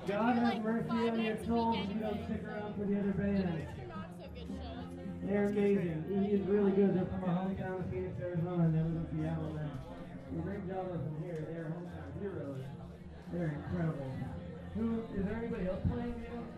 God have mercy on your souls if you don't stick around for the other bands. They're amazing. Indian's really good. They're from our hometown of Phoenix, Arizona, and they live in Seattle now. We bring Java from here. They're hometown heroes. They're incredible. Is there anybody else playing, you know?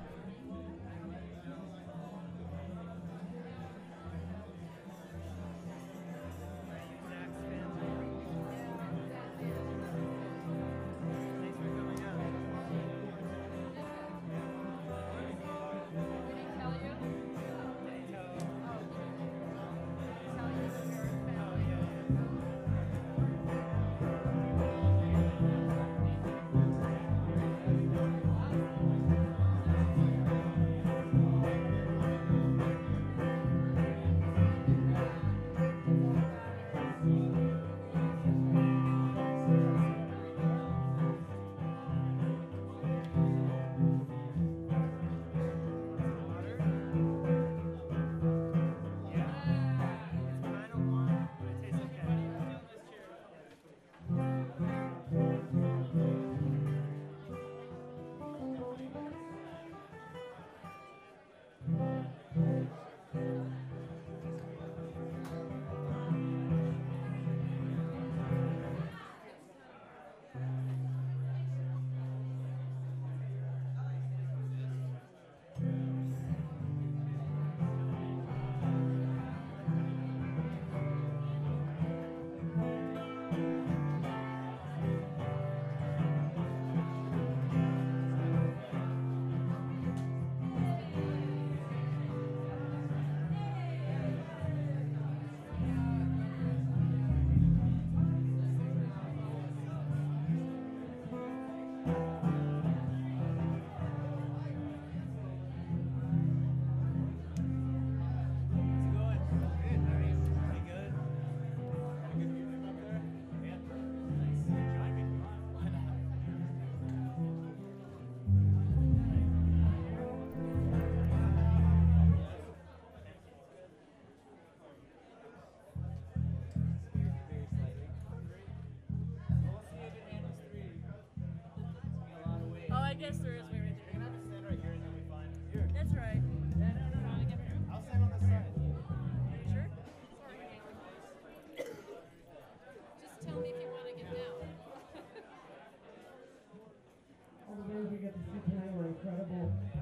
I guess there is way right there. You're gonna have to stand right here and then we find it. Here. That's right. No. I'll stand on this side. Are you sure? Sorry. Just tell me if you want to get down. All the bands we got to see tonight were incredible.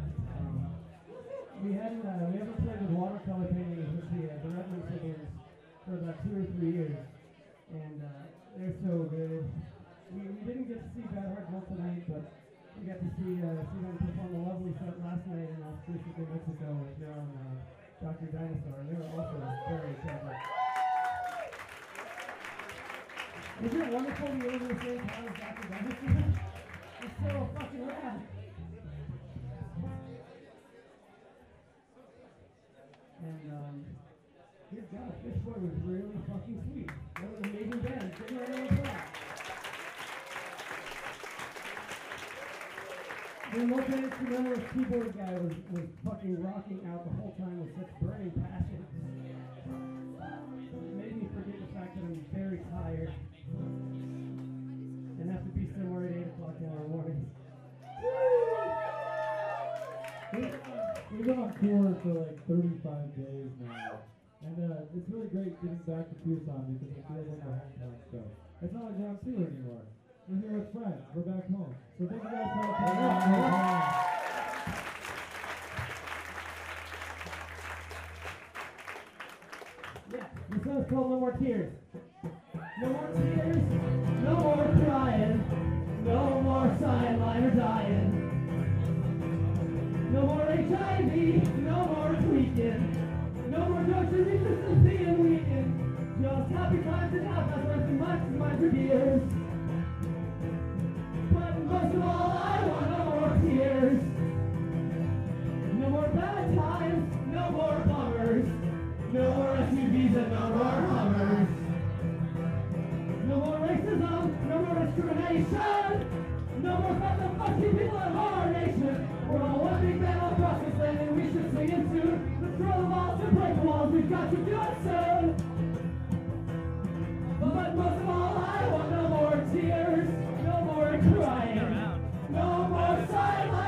We haven't played with watercolor painting with the Redmond Siblings for about 2 or 3 years, and they're so good. We didn't get to see Bad Heart Gold tonight, but we got to see them perform a lovely set last night in Albuquerque, New Mexico, with their own Dr. Dinosaur, and they were also very clever. Isn't it wonderful to be able to sing how is Dr. Dinosaur? It's so fucking rad. And dear God, Fishboy was really fucking sweet. What an amazing band. Give her a round of applause. The multi-instrumentalist keyboard guy was fucking rocking out the whole time with such burning passion. It made me forget the fact that I'm very tired and have to be somewhere at 8 o'clock tomorrow morning. We've been on tour for like 35 days now, and it's really great getting back to Tucson because it feels like a hometown show. It's not like we're on tour anymore. We're here with friends. We're back home. So thank you guys for coming out. Yeah, this song's called No More Tears. No more tears, no more crying, no more sideline or dying. No more HIV, no more tweaking, no more drugs and resistance being weakened. Just happy times and happy worth as much as my good years. But most of all, I want no more tears. No more bad times, no more bummers. No more SUVs and no more Hummers. No more racism, no more discrimination. No more fucking fucking people in our nation. We're all one big band on process land and we should sing it soon. Let's throw the walls and break the walls, we've got to do it soon. But most of all, I want no more tears, no more crying, no more silence.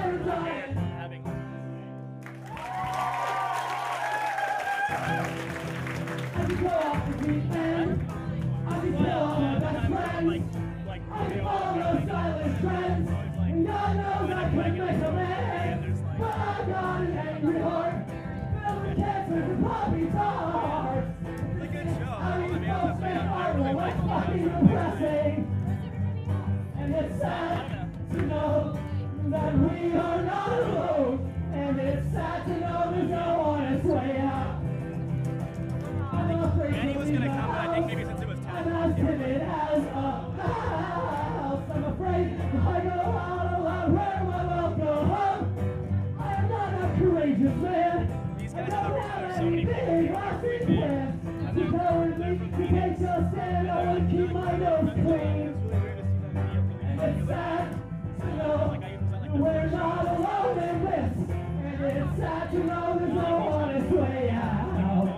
I can go off the deep end. I can kill all my best friends. I can follow those silent trends. And God knows I could make a man. But I've got an angry heart. Filled with cancers and poppy hearts. I mean, folks make art, well, it's fucking depressing. And it's sad to know that we are not alone. And it's sad to know there's no honest way out. I'm afraid Manny was to leave gonna the come, but I think maybe house. since it was 10. I'm as timid as a mouse. I'm afraid if I go out aloud, where will I go home? I am not a courageous man. These I guys don't have have so any many big lasting plans. To cowardly, to take just stand, I would keep my nose clean. And it's sad to know we're not alone in this. And it's sad to know there's no honest way out.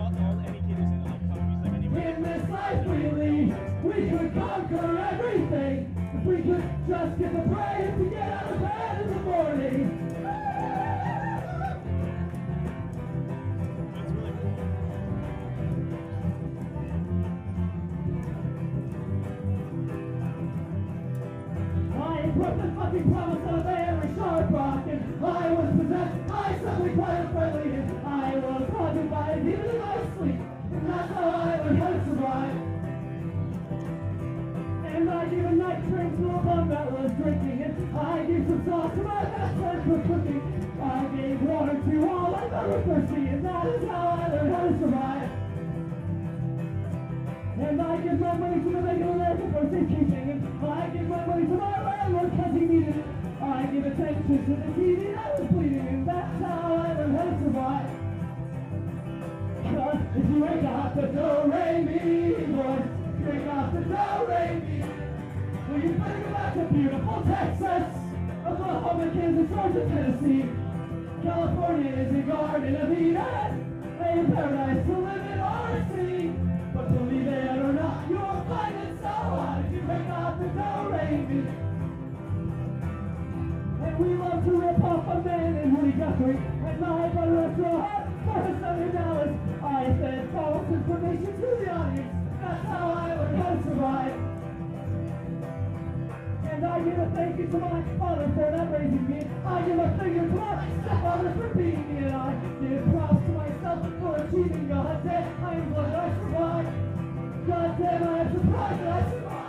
In this life we lead, we could conquer everything. If we could just get the brave to get out of bed in the morning. I broke the fucking promise of every sharp rock, and I was possessed. I suddenly quite unfriendly, and I was haunted by a demon in my sleep. And that's how I learned how to survive. And I gave a night drink to a bum that was drinking, and I gave some sauce to my best friend for cooking. I gave water to all I that were thirsty, and that is how I learned how to survive. And I give my money to the regular American for safekeeping, and I give my money to my landlord because he needed it. I give attention to the TV that was bleeding, and that's how I learned how to survive. Cause if you ain't got the do-re-mi voice, you ain't got the do-re-mi. Well, you better go back to beautiful Texas, Oklahoma, Kansas, Georgia, Tennessee. California is a garden of Eden, a paradise to live in or see. But believe it or not, you'll find it so hard if you ain't got the do-re-mi. And we love to rip off a man in Woody Guthrie, and my brother was so hard for $100. I fed false information to the audience. That's how I learned how to survive. And I give a thank you to my father for not raising me. I give a finger to my stepfather for beating me. And I give props to myself for achieving. God damn, I am glad I survived. God damn, I am surprised that I survived.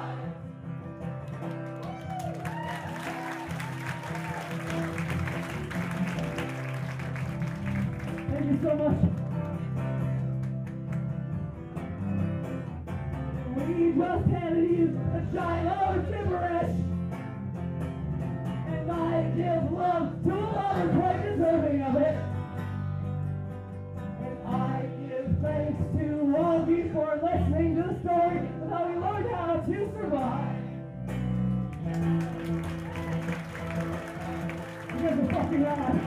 Thank you so much. We just handed you a Shiloh gibberish. And I give love to a lover quite deserving of it. And I give thanks to all of you for listening to the story of how we learned how to survive. You guys are fucking rad.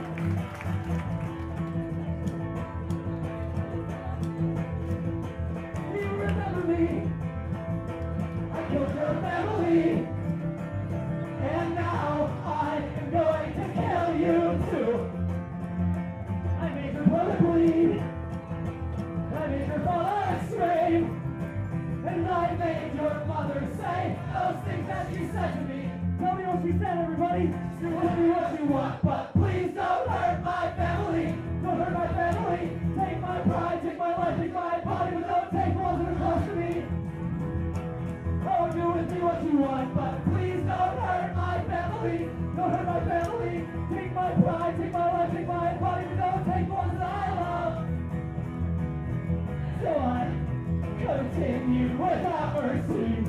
You remember me? I killed your family. And now I am going to kill you too. I made your brother bleed. I made your father scream. And I made your mother say those things that she said to me. Tell me what she said, everybody. Do with me what you want, but please don't hurt my family. Don't hurt my family. Take my pride, take my life, take my body, but don't take ones that are close to me. Oh, do with me what you want, but please don't hurt my family. Don't hurt my family. Take my pride, take my life, take my body, but don't take ones that I love. So I continue without mercy.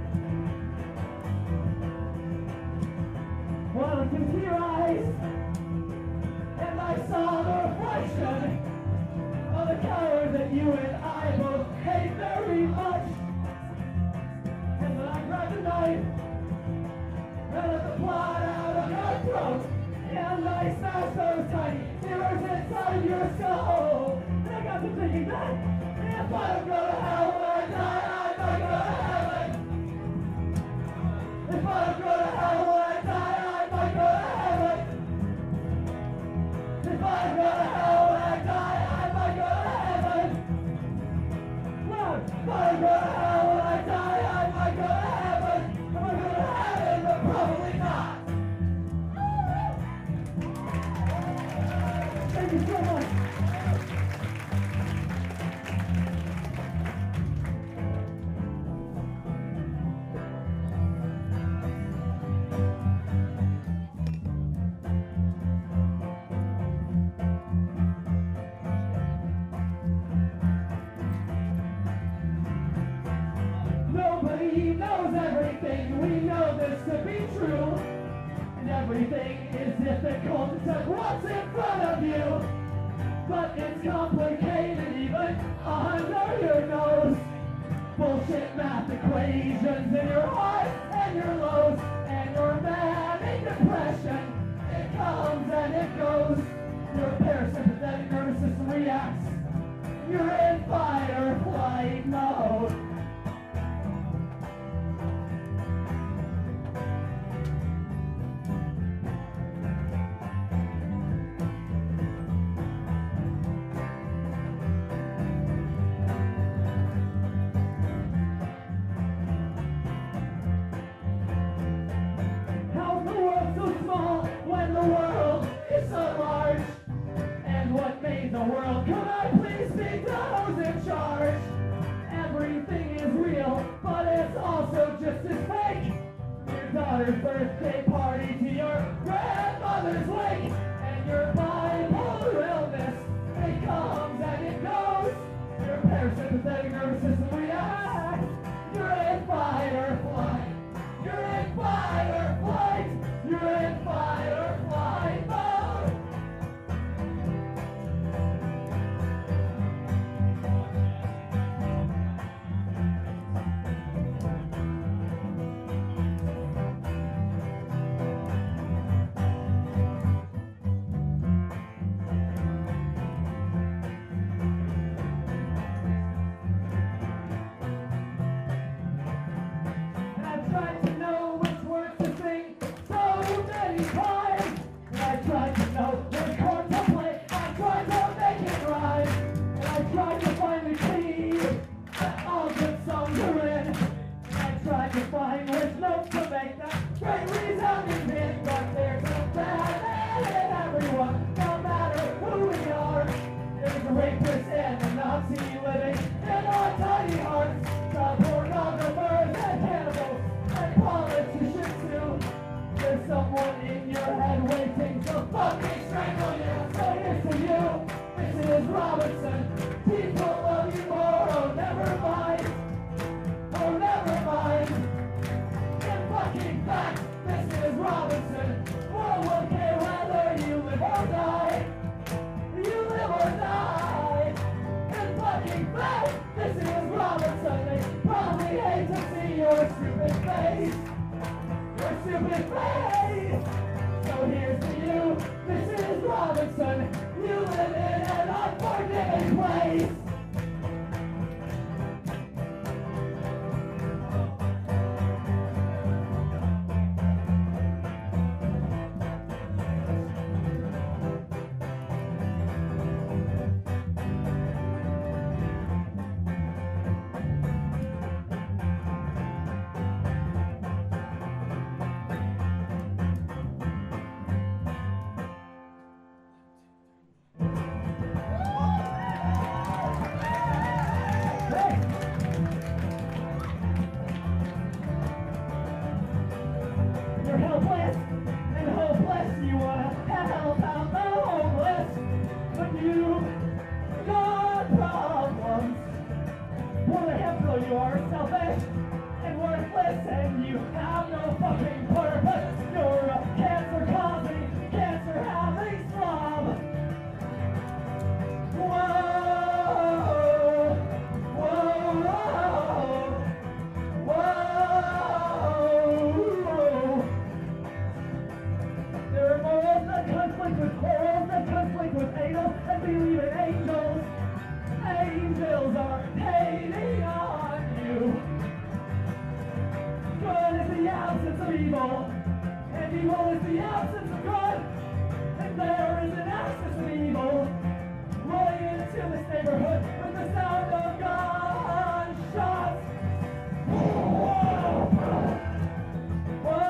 Well, I can see your eyes, and I saw the reflection of the coward that you and I both hate very much. And then I grabbed a knife, and let the blood out of your throat, and I smashed those tiny mirrors inside your skull. And I got to thinking that if I don't go to hell when I die, I might go to heaven. If I don't go to hell when I die, I might go to heaven. If I don't go to hell when I die, I might go to heaven. Thank you so much. Nobody knows everything. We know this to be true. And everything is difficult to check what's in front of you. But it's complicated even under your nose. Bullshit math equations in your highs and your lows. And your manic depression. It comes and it goes. Your parasympathetic nervous system reacts. You're in fight or flight mode. How's the world so small when the world is so large? And what made the world? Could I please speak to those in charge? Everything is real, but it's also just as fake. Your daughter's birthday party to your grandmother's lake. And your bipolar illness, it comes and it goes. Your parasympathetic nervous system reacts. You're in fight or flight. You're in fight or flight. You're in fight or flight mode. And I've tried to know which words to sing so many times. And I've tried to know which chord to play. I've tried to make it rhyme. And I've tried to find the key that all good songs are in. And I've tried to find which notes to make that great resounding hit. But there's a bad man in everyone, no matter who we are. There's a rapist and a Nazi living in our tiny hearts. The pornographers and cannibals and politicians too. There's someone in your head waiting to fucking strangle you. So here's to you, Mrs. Robinson. People love you more, oh never mind. Oh never mind. In fucking fact, Mrs. Robinson. World will care whether you live or die. You live or die. In fucking fact, Mrs. Robinson. They probably hate to see your stupid face. Your stupid face. So here's to you, Mrs. Robinson. You live in an unforgiving place. You're helpless and hopeless. You wanna help out the homeless, but you got problems. What a hippo, you are selfish and worthless, and you have no fucking purpose. You're a cancer causing, cancer having slob. Whoa, whoa, whoa, whoa. There are morals that conflict with morals that conflict with anal and believe in angels. Angels are hating on you. Good is the absence of evil, and evil is the absence of good. And there is an absence of evil rolling into this neighborhood with the sound of gunshots. Whoa,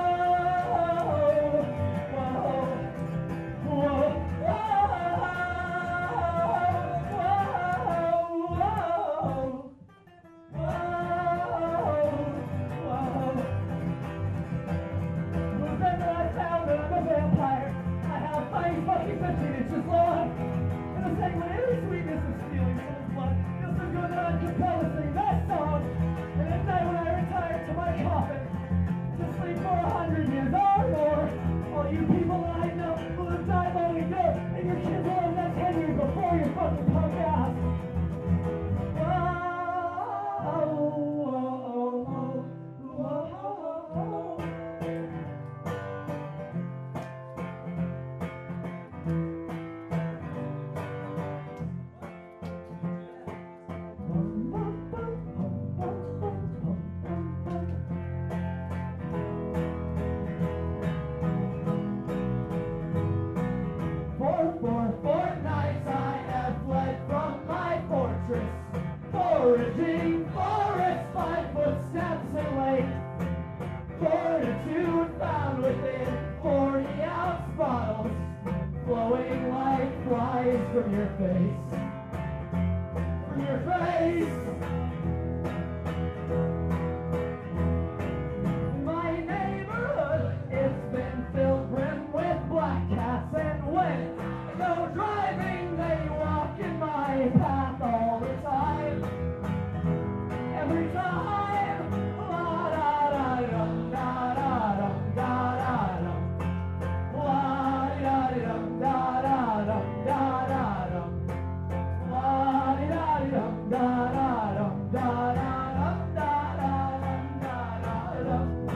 whoa, whoa, whoa, whoa. fucking 15 inches long. In the same way, the sweetness of stealing someone's blood feels so good that I'm compelled to sing that song. And at night when I retire to my coffin, to sleep for 100 years or more, all you people that I know will have died long ago, and your kids will have met 10 years before your fucking punk ass. For fortnights I have fled from my fortress, foraging forests by footsteps and lakes. Fortitude found within 40-ounce bottles, flowing like flies from your face. From your face. My neighborhood, it's been filled brim with black cats, and when no driving, they walk in my path all the time. Every time, la da da dum da da dum da da dum, la da dum da da dum da da dum, la da dum da da dum da da dum da da dum.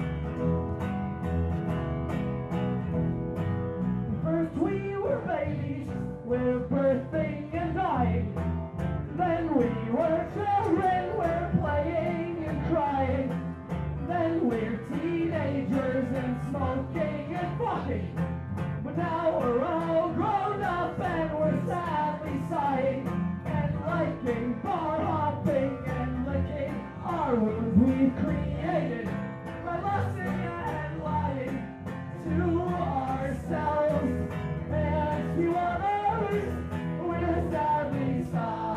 First we were babies, we're birthing and dying. Then we were children, we're playing and crying. Then we're teenagers and smoking and fucking. But now we're all grown up and we're sadly sighing and liking, bar hopping and licking our wounds we've created by lusting and lying to ourselves and to others. We're sadly sighing.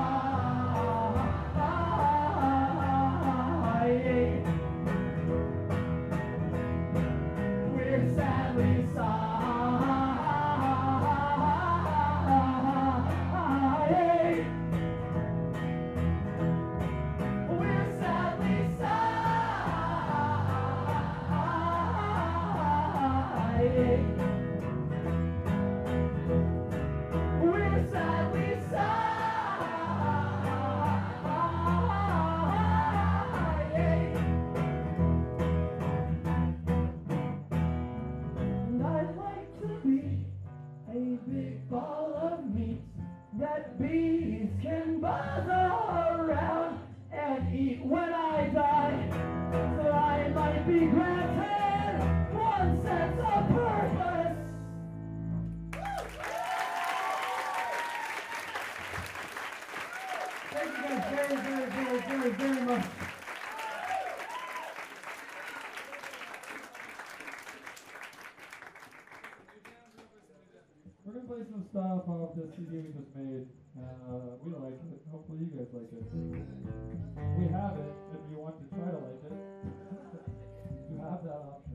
We're sadly sighing. We're sadly sighing. We're sadly sighing. And I'd like to be a big ball of meat that bees can buzz around and eat when I die, so I might be granted one sense of purpose. Thank you guys very much. We're gonna play some stuff off the CD we just made. We like it. Hopefully you guys like it. We have it. If you want to try to like it, you have that option.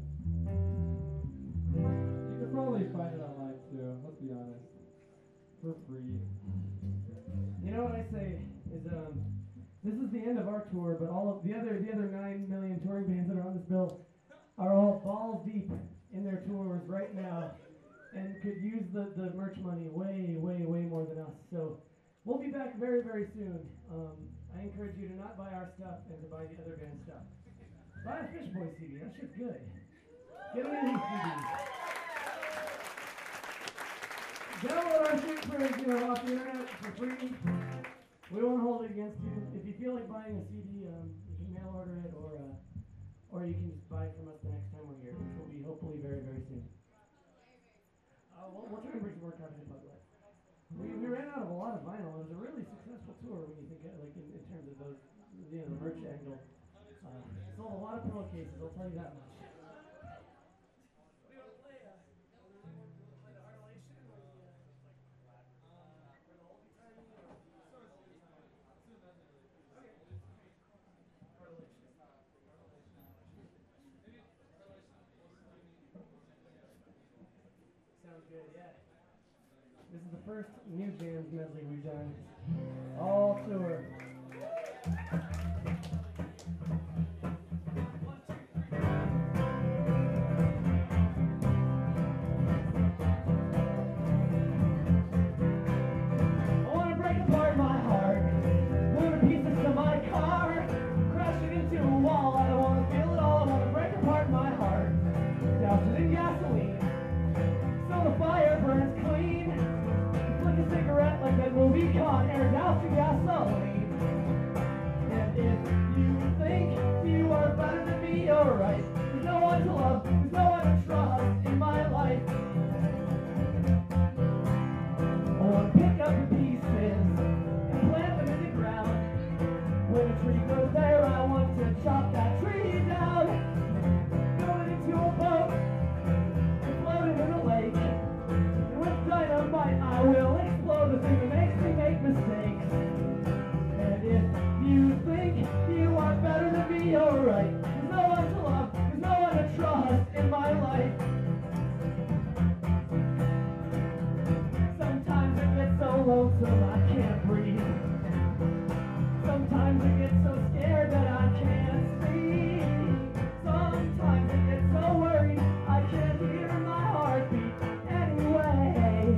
You can probably find it online too. Let's be honest, for free. You know what I say is this is the end of our tour, but all of the other 9 million touring bands that are on this bill are all balls deep in their tours right now and could use the merch money way more than us. So we'll be back very soon. I encourage you to not buy our stuff and to buy the other band's stuff. Buy a Fish Boy CD. That shit's good. Get one of these CDs. Download our shit for off the internet for free. We won't hold it against you. If you feel like buying a CD, you can mail order it, or you can just buy it from us the next time we're here, which will be hopefully very soon. We'll try and bring some more copies of Bud Light. We ran out of a lot of vinyl. It was a really successful tour when you think like in terms of those, the merch angle. Sold a lot of pillowcases. I'll tell you that much. Sounds good, yeah. This is the first new jams medley we've done. All tour. I wanna break apart my heart, blow to pieces to my car, crashing into a wall. I don't wanna feel it all. I wanna break apart my heart, douse it in gasoline, so the fire burns clean. Flick a cigarette like that movie Con Air, douse the gasoline. And if you think you are better than me, you're right. There's no one to love, there's no one to trust in my life. I wanna pick up the pieces and plant them in the ground. When a tree grows there, I want to chop that tree down. Throw it into a boat and float it in a lake. And with dynamite, I will explode the thing that makes me make mistakes. And if you think you are better than me, you're right. There's no one to love, there's no one to trust in my life. Sometimes I get so lonesome I can't breathe. Sometimes I get so scared that I can't speak. Sometimes I get so worried I can't hear my heartbeat. Anyway.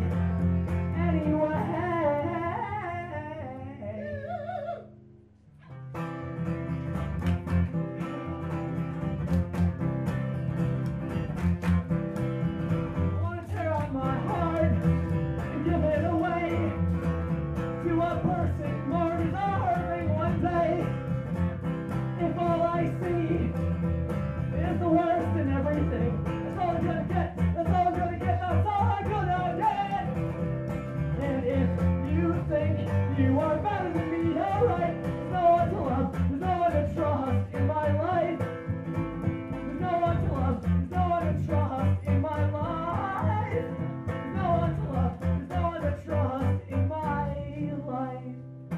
I wanna tear out my heart and give it away to a person more deserving one day. If all I see is the worst in everything, that's all I'm gonna get, that's all I'm gonna get, that's all I'm gonna get. And if you think you are better than me, you're right. There's no one to love, there's no one to trust in my life. There's no one to love, there's no one to trust in my life. There's no one to love, there's no one to trust in my life.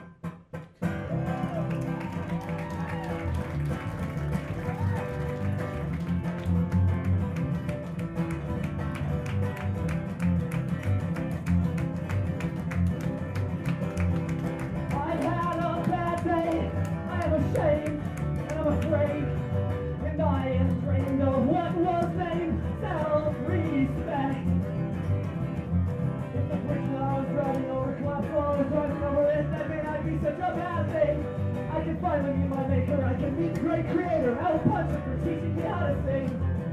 I've had a bad day, I am ashamed, and I'm afraid, and I am drained of what was named self-respect. If the bridge that I was driving over collapsed while I was driving over it, that may not be such a bad thing. I can finally meet my maker, I can meet the great creator. I will punch him for teaching me how to sing.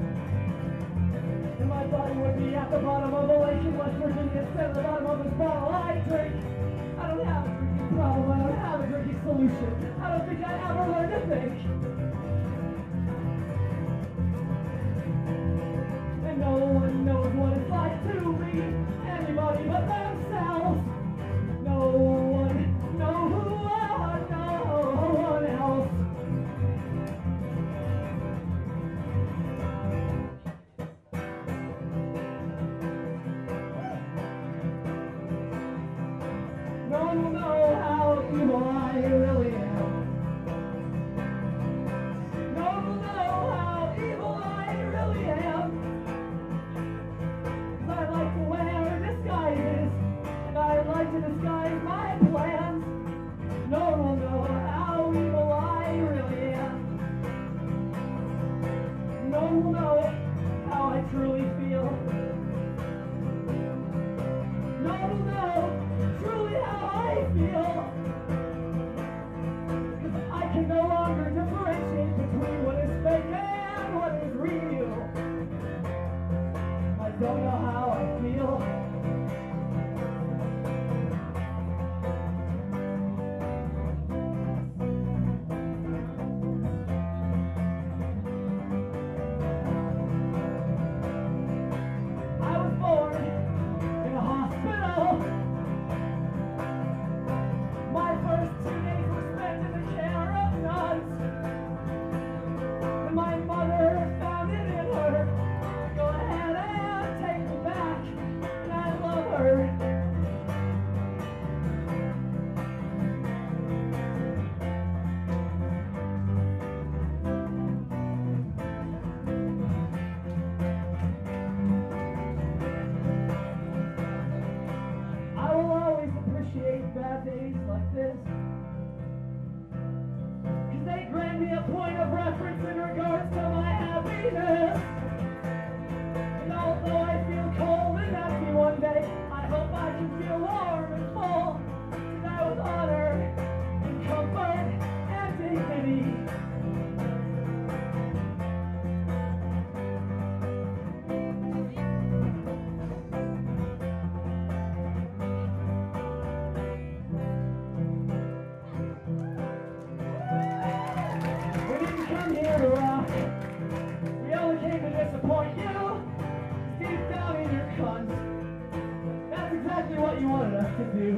And my body would be at the bottom of a lake in West Virginia instead of the bottom of this bottle I drink. I don't have a drinking problem, I don't have a drinking solution. I don't think I ever learned to think. And no one knows what it's like to be anybody but themselves. No one knows who are, no one else. No one will know how evil I really am. No one will know how evil I really am. 'Cause I like to wear disguises, and I like to disguise my plans. No one will know how evil I really am. No one will know how I truly feel. No one will know truly how I feel.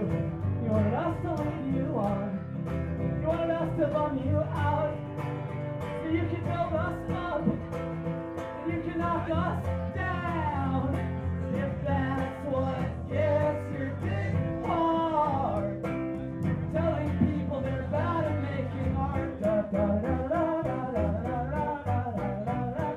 You wanted us to lead you on. You wanted us to bum you out. So you can build us up. And you can knock us down. If that's what gets your dick hard. Telling people they're bad at making art. Da, da, da, da, da, da, da, da,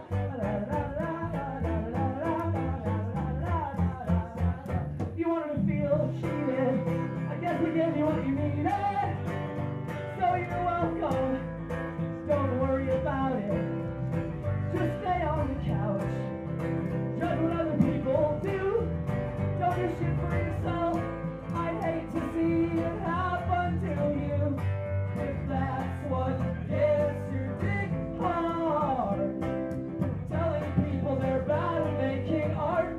you wanted to feel cheated. I guess we gave you what you needed. So you're welcome. Don't worry about it. Just stay on the couch. Judge what other people do. Don't do shit for yourself. I'd hate to see it happen to you. If that's what gets your dick hard. Telling people they're bad at making art.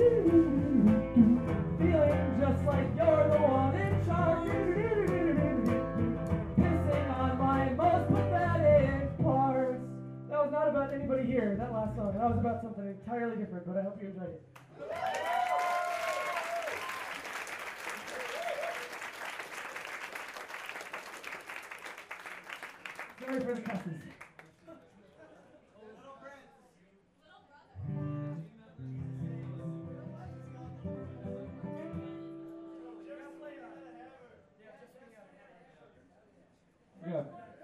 Feeling just like you're the one in charge. Pissing on my most pathetic parts. That was not about anybody here, that last song. That was about something entirely different, but I hope you enjoyed it. Sorry for the cusses. Yeah.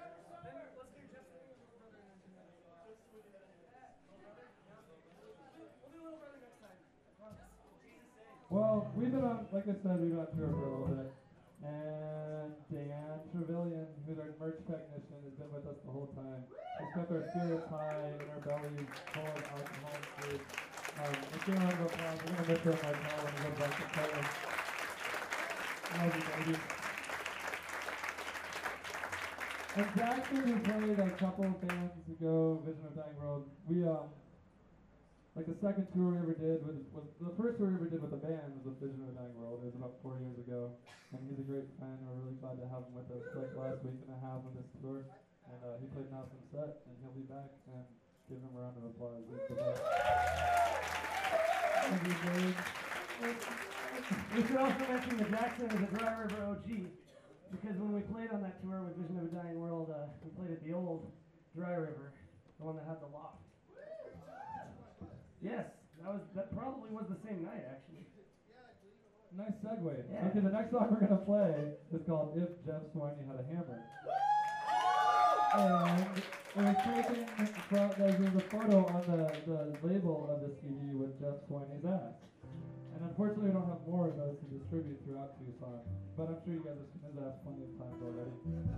Well, we've been on, like I said, we've been on tour for a little bit. And Dan Trevelyan, who's our merch technician, has been with us the whole time. He's kept our spirits high and our bellies full of alcohol and food. Let's give a round of applause. We're going to miss him right now when he goes back to Portland. Love you, baby. And Jackson, who played a couple of bands ago, Vision of Dying World, we, like the second tour we ever did was the first tour we ever did with the band was with Vision of Dying World. It was about 4 years ago, and he's a great friend. We're really glad to have him with us like last week and a half on this tour. And he played an awesome set, and he'll be back. And give him a round of applause. He's the best. Thank you, Dave. We should also mention that Jackson is a Dry River OG, because when we played on that tour with Vision of a Dying World, we played at the old Dry River, the one that had the loft. Yes, that probably was the same night, actually. Nice segue. Yeah. Okay, the next song we're going to play is called If Jeff Swiney Had a Hammer. And it was taken from, there's a photo on the label of the CD with Jeff Swiney's ass. And unfortunately we don't have more of those to distribute throughout Tucson. But I'm sure you guys have seen his ass plenty of times already.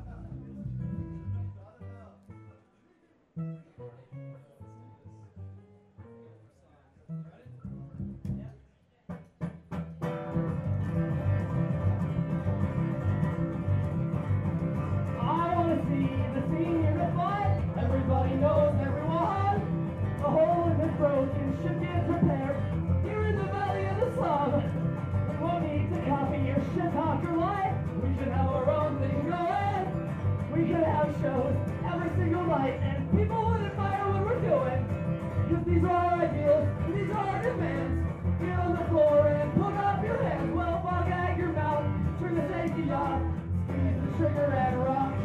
Everybody knows everyone. A hole in this broken ship gets repaired. Here in the valley of the slum. We won't need to copy your shit talker life. We should have our own thing going. We could have shows every single night, and people would admire what we're doing. Cause these are our ideals, and these are our demands. Get on the floor and put up your hands. Well, bug out your mouth, turn the safety off, squeeze the trigger and rock.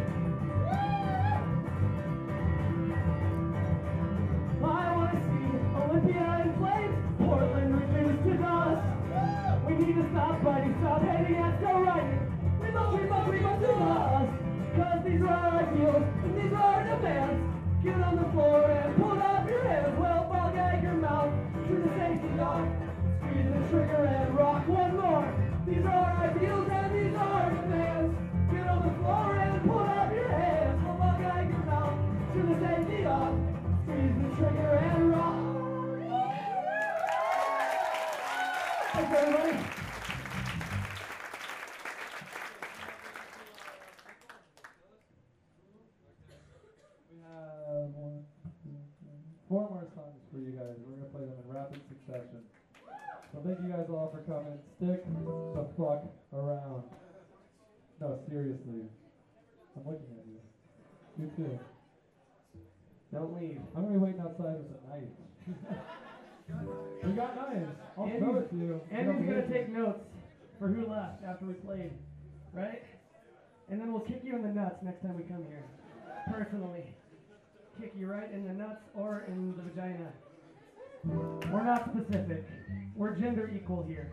I want to see Olympia in flames, Portland reduced to dust. We need to stop fighting, stop hating, and start writing. We must do us. Cause these are our ideals, and these are our demands. Get on the floor and put up your hands. Well, bug out your mouth, turn the safety off, squeeze the trigger and rock one more. These are our ideals, and these are our demands. Get on the floor and put up your hands. Well, bug out your mouth, turn the safety off, squeeze the trigger and rock. Thanks, everybody. We have 4 more songs for you guys. We're going to play them in rapid succession. So thank you guys all for coming. Stick the fuck around. No, seriously. I'm looking at you. You too. Don't leave. I'm going to be waiting outside with a knife. We got knives. I'll throw it to you. Andy's going to take notes. for who left after we played, right? And then we'll kick you in the nuts next time we come here, personally. Kick you right in the nuts or in the vagina. We're not specific. We're gender equal here.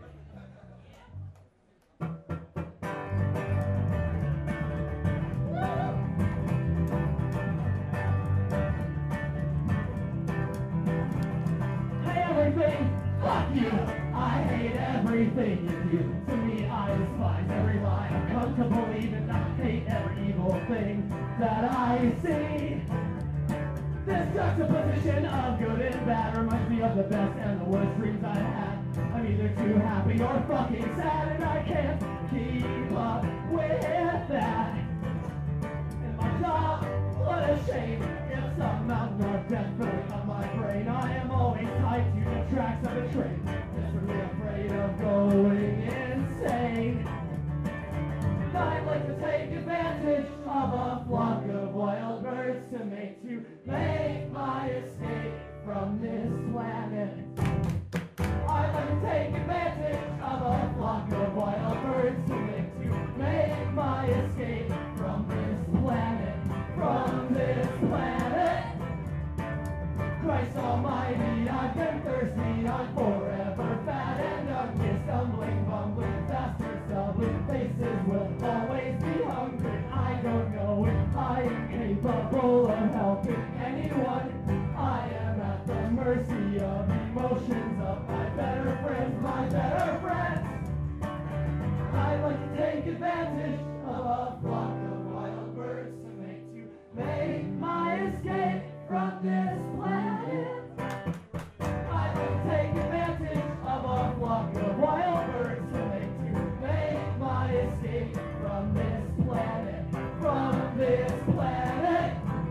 Everything, fuck you. I hate everything you do. To me, I despise every lie. I've come to believe and I hate every evil thing that I see. This juxtaposition of good and bad reminds me of the best and the worst dreams I had. I'm either too happy or fucking sad, and I can't keep up with that. And my job, what a shame. If some mountain of death filling up my brain, I am always tied to the tracks of a train, desperately afraid of going insane. I'd like to take advantage of a flock of wild birds to make my escape from this planet. I'd like to take advantage of a flock of wild birds to make my escape from this planet, from this planet. Christ almighty, I've been thirsty, I'm forever fat and ugly, stumbling, bumbling, faster, stumbling faces will always be hungry. I don't know if I am capable of helping anyone. I am at the mercy of emotions of my better friends, my better friends. I'd like to take advantage of a flock of wild birds to make my escape from this planet. I'd like to take advantage of a flock of wild birds to make my escape from this planet, from this planet.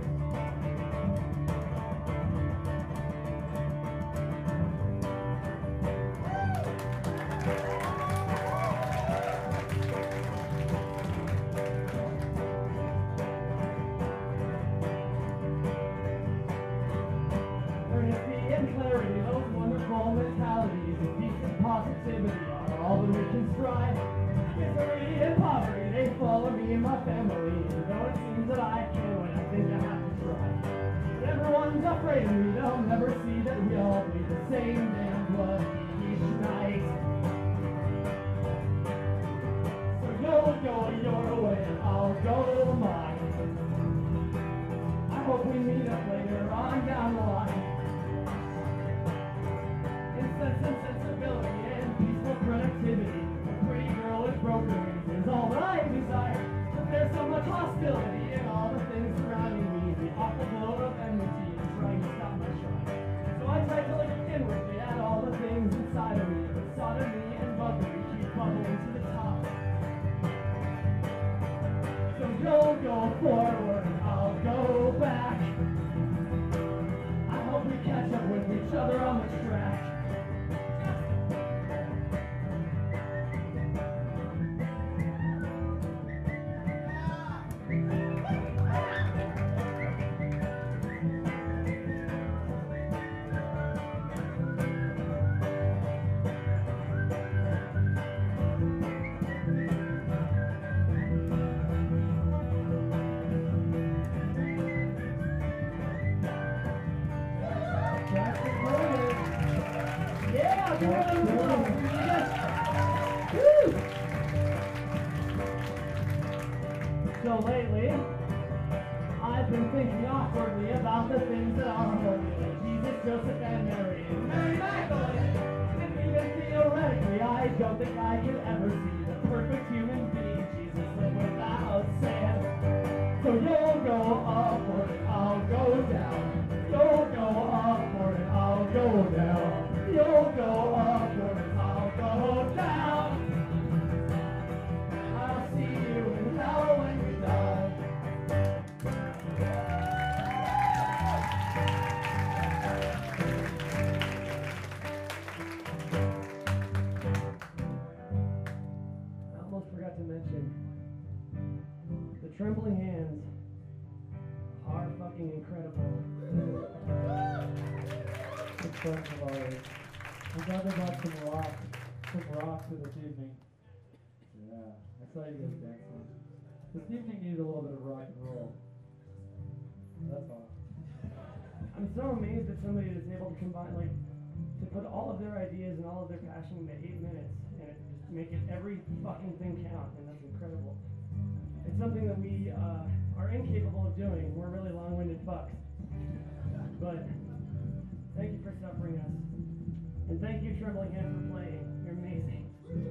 Clarity, those wonderful mentalities and decent positivity are all that we can strive. Misery and poverty, they follow me and my family, though it seems that I can when I think I have to try. But everyone's afraid of me, they'll never see that we all bleed the same damn blood each night. So go your way and I'll go mine. I hope we meet up later on down the line. Sense and sensibility and peaceful productivity. A pretty girl with broken wings is all that I desire. But there's so much hostility in all the things surrounding me. The awful glow of enmity is trying to stop my shine. So I try to look inwardly at all the things inside of me. But sodomy and buggery keep bubbling to the top. So go forward, I'll go back. I hope we catch up with each other on the track. So lately, I've been thinking awkwardly about the things that are holy, like Jesus, Joseph, and Mary, and Mary Magdalene. And even theoretically, I don't think I could ever see the perfect human being Jesus live without sin. So you'll go upward and I'll go down. You'll go upward and I'll go down. You'll go upward and I'll go down. I'll see you in hell when we die. I almost forgot to mention, the trembling hands are fucking incredible. Good friends of ours. I'm glad they brought some rock for this evening. Yeah, I saw you guys dancing. This evening needed a little bit of rock and roll. That's all. I'm so amazed at somebody that's able to combine, like, to put all of their ideas and all of their passion into 8 minutes and just make it every fucking thing count, and that's incredible. It's something that we are incapable of doing. We're really long-winded fucks. But thank you for suffering us. And thank you, Trembling Hand, for playing. You're amazing.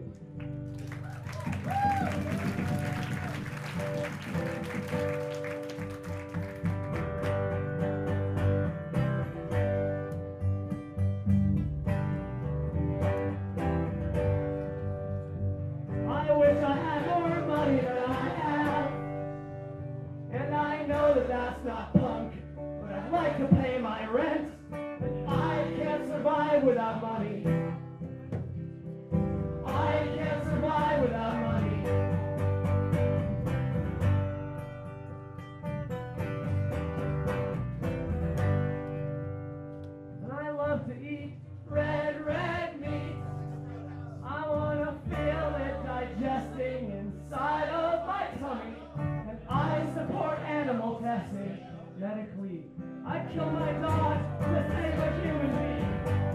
I wish I had more money than I have. And I know that that's not punk, but I'd like to pay my rent. But I can't survive without money. I can't survive without money. And I love to eat red meat. I want to feel it digesting inside of my tummy. And I support animal testing medically. I kill my dog to save a human being.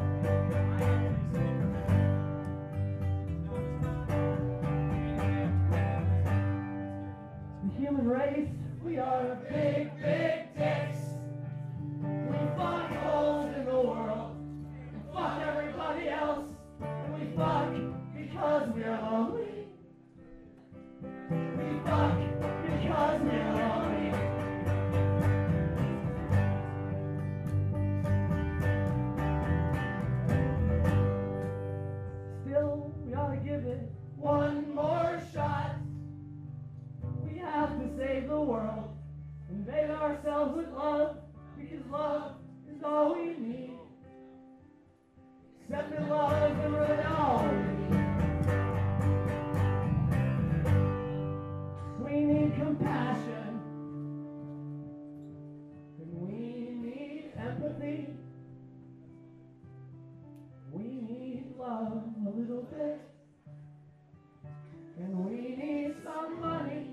The human race, we are big dicks. We fuck holes in the world. We fuck everybody else. And we fuck because we're lonely. We fuck because we're lonely. Still, we ought to give it one more shot. We have to save the world and bathe ourselves with love, because love is all we need. Except that love is really all we need. We need compassion, and we need empathy. We need love a little bit, and we need some money,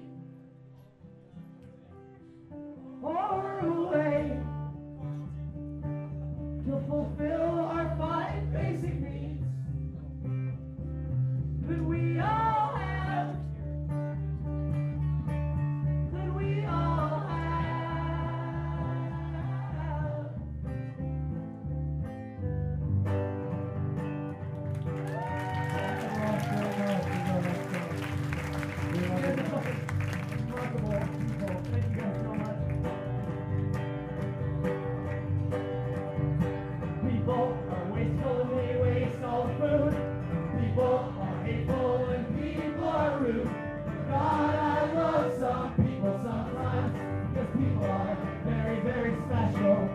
or a way to fulfill our 5 basic needs that we all have, that we all have. Remarkable people. Thank you guys so much. People are wasteful and they waste all the food. People are hateful and people are rude. God, I love some people sometimes, because people are very, very special.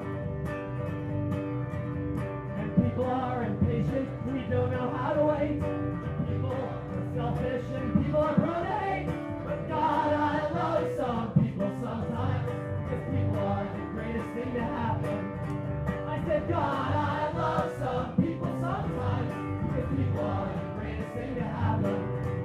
And people are impatient, we don't know how to wait. People are selfish and people are prone to hate. But God, I love some people sometimes, because people are the greatest thing to happen. I said, God, I love some people sometimes, because people are the greatest thing to happen.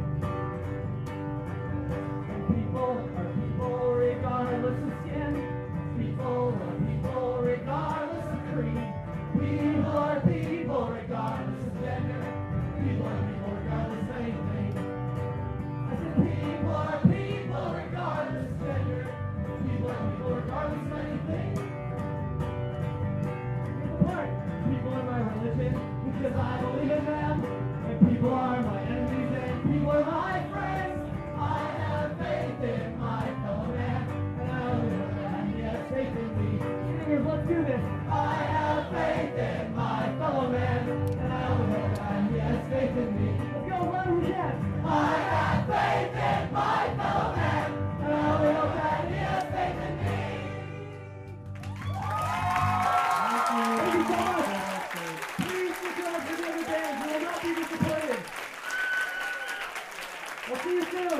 And people are people regardless of skin. People are people regardless of creed. People are people regardless of gender. People are people regardless of anything. I said, people are people regardless of gender. People are people regardless of anything. People are my religion, because I believe in them. And people are my enemies, and people are my friends. I have faith in my fellow man, and I only hope that he has faith in me. Singers, let's do this. I have faith in my fellow man, and I only hope that he has faith in me. Let's go, run, we can. I have faith in my fellow man, and I only hope that he has faith in me. Thank you so much. Please stick around for the other bands. You will not be disappointed. We'll see you soon.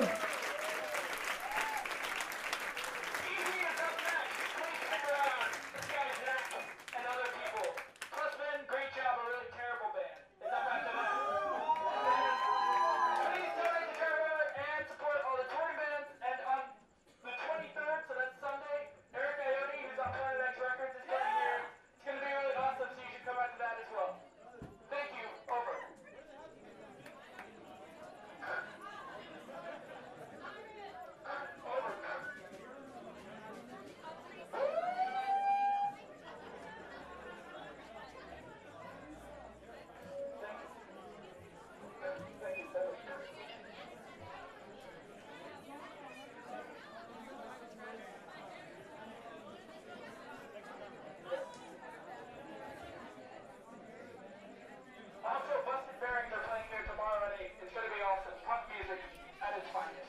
Easy is up next. Please stick around. This guy's Zach and other people. Clifton, great job. A really terrible band. It's up after that. And then, please donate to Trevor chaos and punk music at its finest.